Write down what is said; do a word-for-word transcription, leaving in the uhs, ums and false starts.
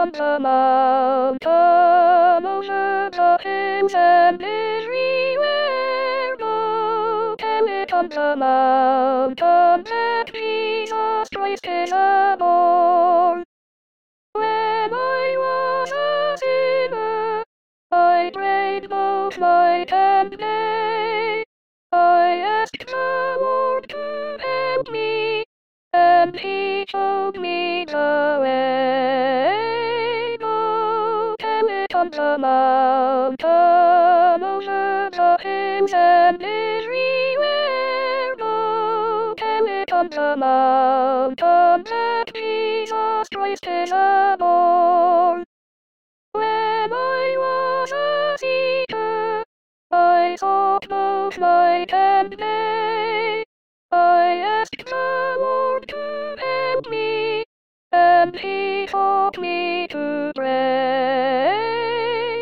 on the mountain, over the hills and everywhere. Go tell it on the mountain that Jesus Christ is born. When I was a sinner, I prayed both night and day. I asked the Lord to help me, and He showed me the way. Go tell it on the mountain, over the hills and everywhere. Go tell it on the mountain that Jesus Christ is born. When I was a seeker, I sought both night and day. I asked the Lord to help me, and He taught me to